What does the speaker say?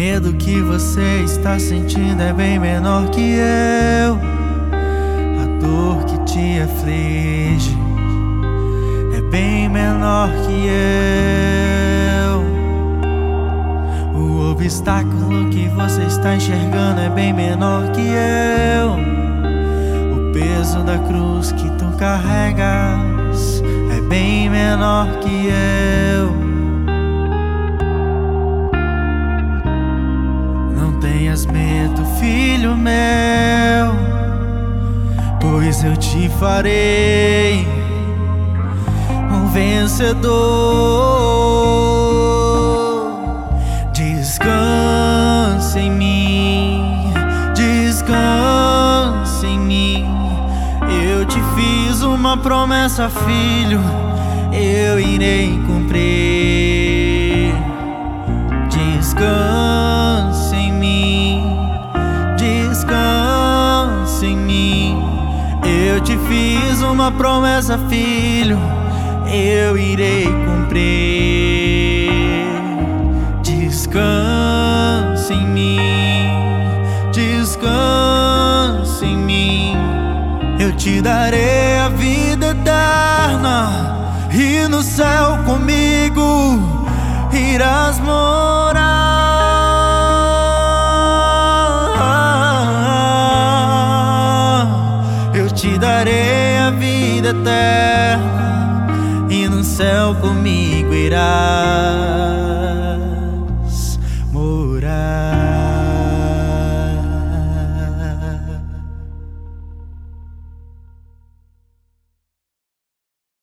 medo que você está sentindo é bem menor que eu. A dor que te aflige é bem menor que eu. O obstáculo que você está enxergando é bem menor que eu. O peso da cruz que tu carregas é bem menor que eu. Não tenhas medo, filho meu, pois eu te farei um vencedor. Descanse em mim, descanse em mim. Eu te fiz uma promessa, filho, eu irei cumprir. Descanse em mim, descanse em mim. Eu te fiz uma promessa, filho, eu irei cumprir. Descanse em mim, descanse em mim. Eu te darei a vida eterna, e no céu comigo irás morar. Eu te darei a vida eterna, e no céu comigo irás.